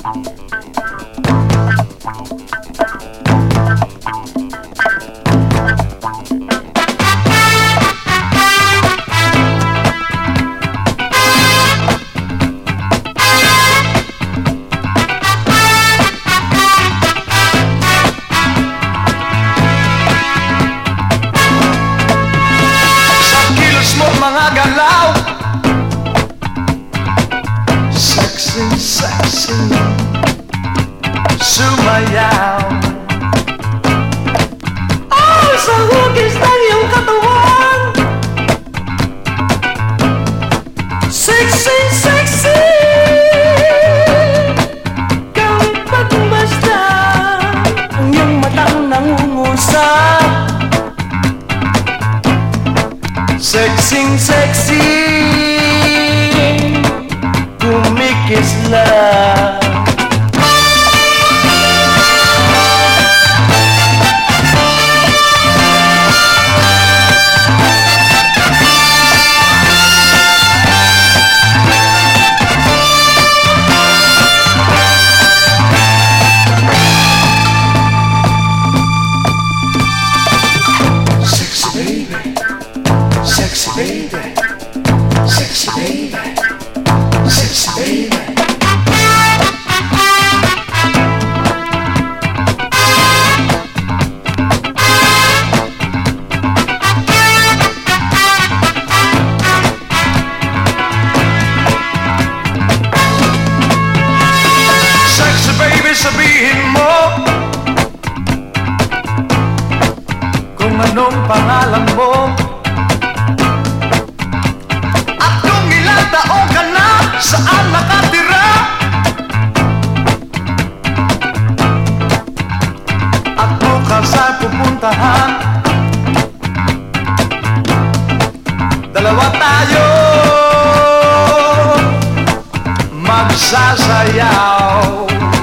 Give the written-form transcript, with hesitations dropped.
Mga galaw, sexy, sexy, sumayaw. Oh, sa hugis ng iyong katawan, sexy, sexy, kang pagmasdan, ang iyong matang nangungusap. Sexy, sexy, kumikisla. Sexy baby, sexy baby, sexy baby. Sexy baby, sabihin mo kung anong pangalan mo. Taon ka na, saan nakatira? At bukas ay pupuntahan, dalawa tayo magsasayaw.